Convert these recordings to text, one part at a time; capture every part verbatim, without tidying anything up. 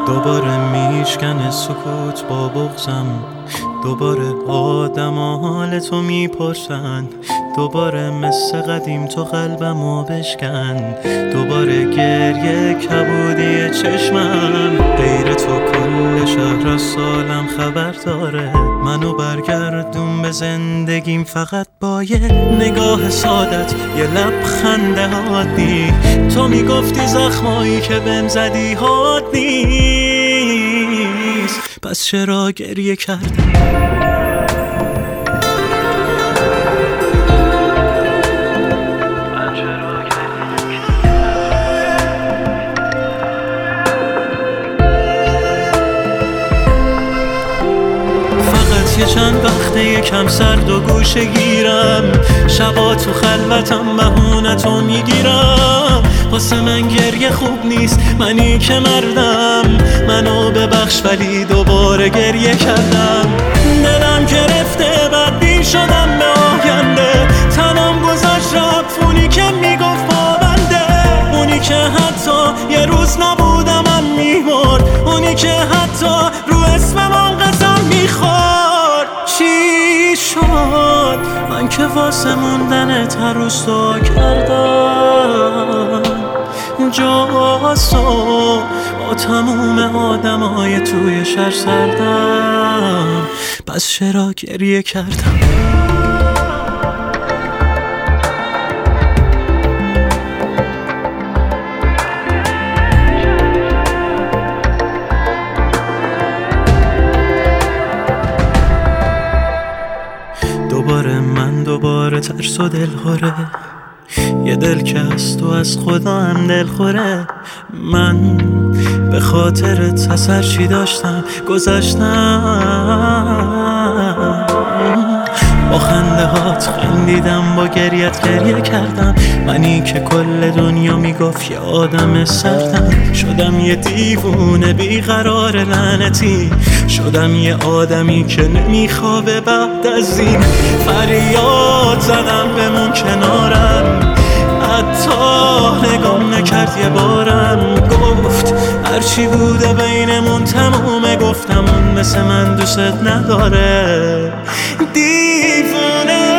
دوباره میشکنه سکوت با بغضم، دوباره آدم ها حال تو میپرسن، دوباره مثل قدیم تو قلبمو بشکن، دوباره گریه کبودی چشمم، غیر تو کل شهر از سالم خبر داره، منو برگردون به زندگیم فقط با یه نگاه سادت، یه لبخند عادی. تو میگفتی زخمایی که بهم زدی حاد نیست، پس چرا گریه کردم؟ یه چند وقته یکم سرد و گوشه گیرم، شبا تو خلوتم بهونتو میگیرم، واسه من گریه خوب نیست، منی که مردم، منو ببخش ولی دوباره گریه کردم. دلم گرفته بدبین شدم به آینده، تنم گذاشت رفت اونی که میگفت پابنده، اونی که حتی یه روز نبودم من میمرد، اونی که حتی رو اسمم قسم میخورد. چی شد من که واسه موندنت هر روز دعا کردم، جاسو با تموم آدمای توی شهر سردم، پس چرا گریه کردم؟ دوباره من دوباره ترس و دلخوره، یه دل که از تو از خدا هم دلخوره، من به خاطرت اثر چی داشتم گذاشتم، با خنده هات خندیدم با گریت گریه کردم، منی که کل دنیا میگفت یه آدم سردم، شدم یه دیوونه بیقرار لعنتی، شدم یه آدمی که نمیخوابه بعد از این، فریاد زدم بمون کنارم، حتی نگام نکرد یه بارم، گفت هرچی بوده بینمون تمومه، گفتم اون مثل من دوست نداره، دیوونه.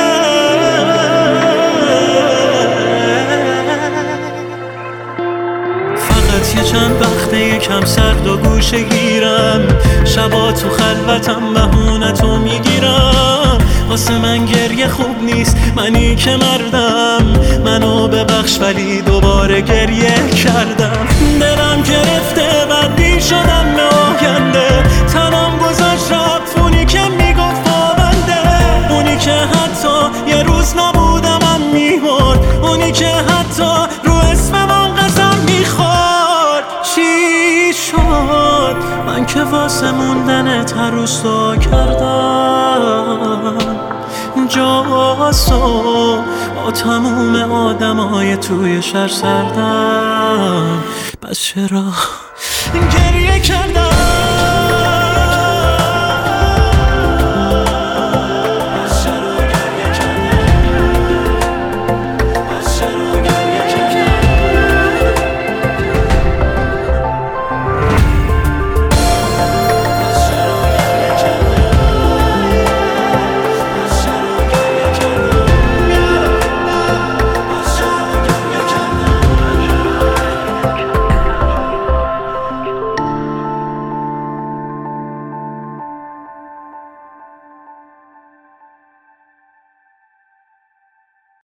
فقط یه چند وقته یکم سرد و گوشه گیرم، شبا تو خلوتم بهونتو میگیرم، واسه من گریه خوب نیست، منی که مردم، منو ببخش ولی دوباره گریه کردم. دلم گرفته بدبین شدم به آینده، تنم گذاشت رفت اونی که میگفت پابنده، اونی که حتی یه روز نبودم من میمرد، اونی که حتی رو اسمم قسم میخورد. چی شد من که واسه موندنت هر روز دعا کردم، جاسو با تموم آدمای توی شهر سردم، پس چرا گریه کردم؟